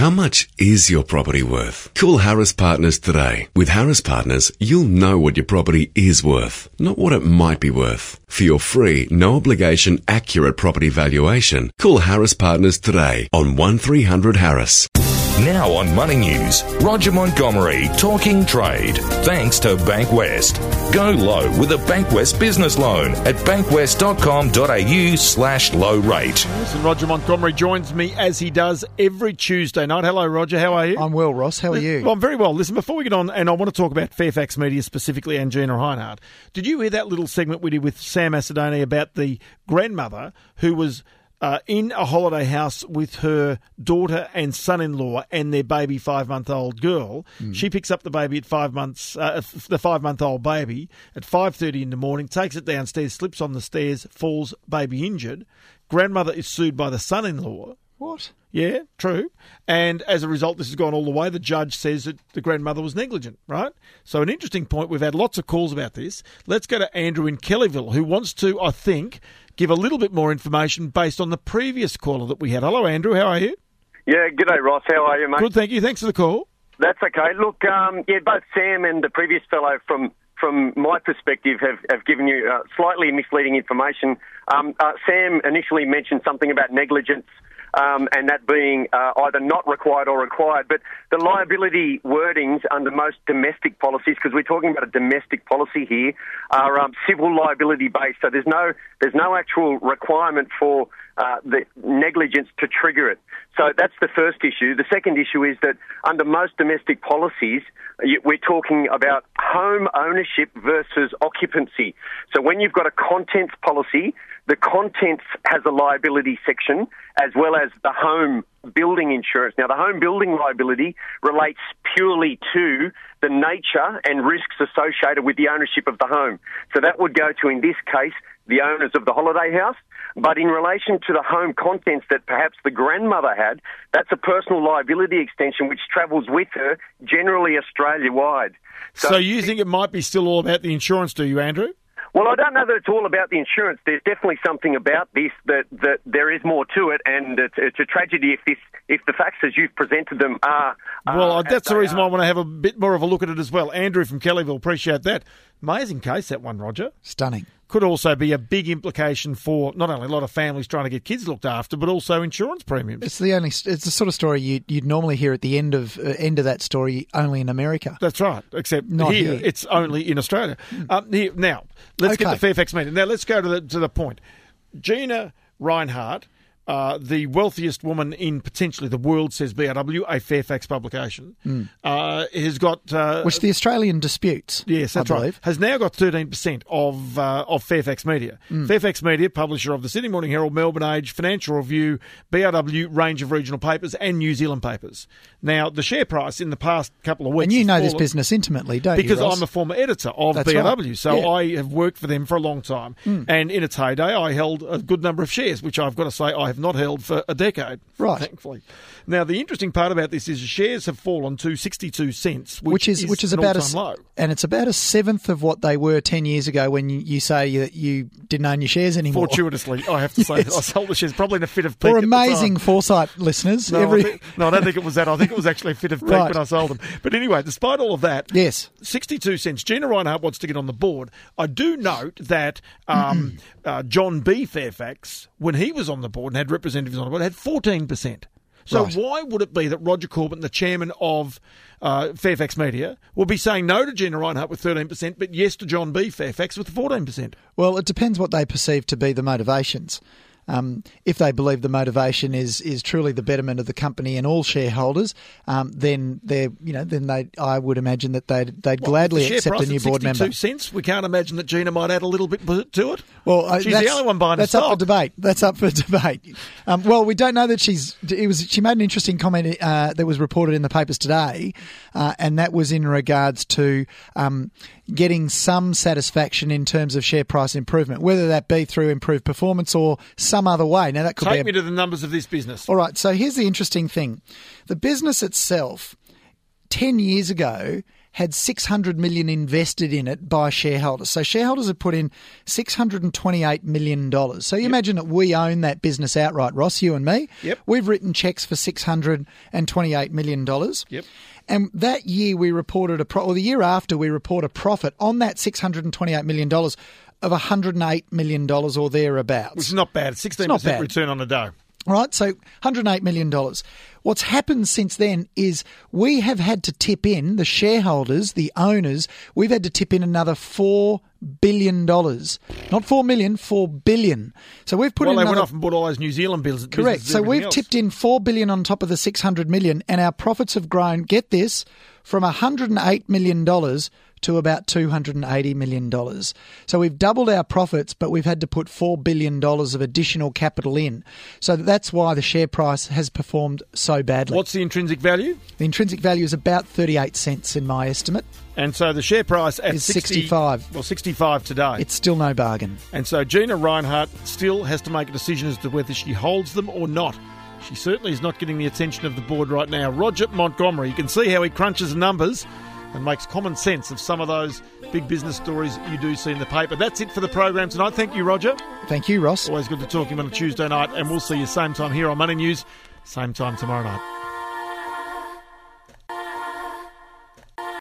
How much is your property worth? Call Harris Partners today. With Harris Partners, you'll know what your property is worth, not what it might be worth. For your free, no obligation, accurate property valuation, call Harris Partners today on 1300 Harris. Now on Money News, Roger Montgomery talking trade. Thanks to Bankwest. Go low with a Bankwest business loan at bankwest.com.au/low rate. And Roger Montgomery joins me as he does every Tuesday night. Hello, Roger. How are you? I'm well, Ross. How are you? Well, I'm very well. Listen, before we get on, and I want to talk about Fairfax Media specifically and Gina Rinehart. Did you hear that little segment we did with Sam Macedoni about the grandmother who was in a holiday house with her daughter and son-in-law and their baby 5-month-old girl? She picks up the baby at 5 months, the 5-month-old baby at 5:30 in the morning, takes it downstairs, slips on the stairs, falls, baby injured. Grandmother is sued by the son-in-law. What? Yeah, true. And as a result, this has gone all the way. The judge says that the grandmother was negligent, right? So an interesting point. We've had lots of calls about this. Let's go to Andrew in Kellyville, who wants to, I think, give a little bit more information based on the previous caller that we had. Hello, Andrew. How are you? Yeah, g'day, Ross. How are you, mate? Good, thank you. Thanks for the call. That's okay. Look, both Sam and the previous fellow, from my perspective, have given you slightly misleading information. Sam initially mentioned something about negligence, and that being either not required or required. But the liability wordings under most domestic policies, because we're talking about a domestic policy here, are civil liability based. So there's no actual requirement for the negligence to trigger it. So that's the first issue. The second issue is that under most domestic policies, we're talking about home ownership versus occupancy. So when you've got a contents policy, the contents has a liability section as well as the home building insurance. Now, the home building liability relates purely to the nature and risks associated with the ownership of the home. So that would go to, in this case, the owners of the holiday house. But in relation to the home contents that perhaps the grandmother had, that's a personal liability extension which travels with her, generally Australia-wide. So you think it might be still all about the insurance, do you, Andrew? Well, I don't know that it's all about the insurance. There's definitely something about this that there is more to it, and it's a tragedy if the facts as you've presented them are. Well, that's the reason why I want to have a bit more of a look at it as well. Andrew from Kellyville, appreciate that. Amazing case, that one, Roger. Stunning. Could also be a big implication for not only a lot of families trying to get kids looked after, but also insurance premiums. It's the sort of story you'd normally hear at the end of that story only in America. That's right, except not here. It's only in Australia. Now, let's get the Fairfax Media. Now, let's go to the point. Gina Rinehart, the wealthiest woman in potentially the world, says BRW, a Fairfax publication, has got... which the Australian disputes. Yes, that's right. Has now got 13% of Fairfax Media. Fairfax Media, publisher of the Sydney Morning Herald, Melbourne Age, Financial Review, BRW, range of regional papers and New Zealand papers. Now, the share price in the past couple of weeks... And you know this business intimately, don't you, Because Ross? I'm a former editor of That's BRW, right. so Yeah. I have worked for them for a long time. And in its heyday, I held a good number of shares, which I've got to say I have not held for a decade, right? Thankfully. Now, the interesting part about this is shares have fallen to 62 cents, which is about all-time low. And it's about a seventh of what they were 10 years ago when you say that you didn't own your shares anymore. Fortuitously, I have to say that I sold the shares probably in a fit of pique. For amazing foresight, listeners. No, I don't think it was that. I think it was actually a fit of pique when I sold them. But anyway, despite all of that, yes, 62 cents. Gina Rinehart wants to get on the board. I do note that John B. Fairfax, when he was on the board and had representatives on the board, had 14%. So why would it be that Roger Corbett, the chairman of Fairfax Media, will be saying no to Gina Rinehart with 13%, but yes to John B. Fairfax with 14%? Well, it depends what they perceive to be the motivations. If they believe the motivation is truly the betterment of the company and all shareholders, then I would imagine that they'd gladly accept a new board member. 62 cents. We can't imagine that Gina might add a little bit to it. Well, she's the only one buying the stock. That's up for debate. Well, we don't know that she made an interesting comment that was reported in the papers today, and that was in regards to getting some satisfaction in terms of share price improvement, whether that be through improved performance or some other way. Now, that could Take me to the numbers of this business. All right, so here's the interesting thing. The business itself, 10 years ago, had $600 million invested in it by shareholders. So shareholders have put in $628 million. So you imagine that we own that business outright, Ross, you and me. Yep. We've written cheques for $628 million. Yep. And that year we reported or the year after we report a profit on that $628 million of $108 million or thereabouts. Which is not bad. 16% return on the dough. Right, so $108 million. What's happened since then is we have had to tip in, the shareholders, the owners, we've had to tip in another $4 billion. Not 4 million, 4 billion. So we've put in they another... went off and bought all those New Zealand businesses. Correct. So we've tipped in 4 billion on top of the 600 million, and our profits have grown, get this, from $108 million to about $280 million. So we've doubled our profits, but we've had to put $4 billion of additional capital in. So that's why the share price has performed so badly. What's the intrinsic value? The intrinsic value is about 38 cents in my estimate. And so the share price at is 65. Well, 65 today. It's still no bargain. And so Gina Rinehart still has to make a decision as to whether she holds them or not. She certainly is not getting the attention of the board right now. Roger Montgomery, you can see how he crunches the numbers and makes common sense of some of those big business stories you do see in the paper. That's it for the program tonight. Thank you, Roger. Thank you, Ross. Always good to talk to him on a Tuesday night, and we'll see you same time here on Money News, same time tomorrow night.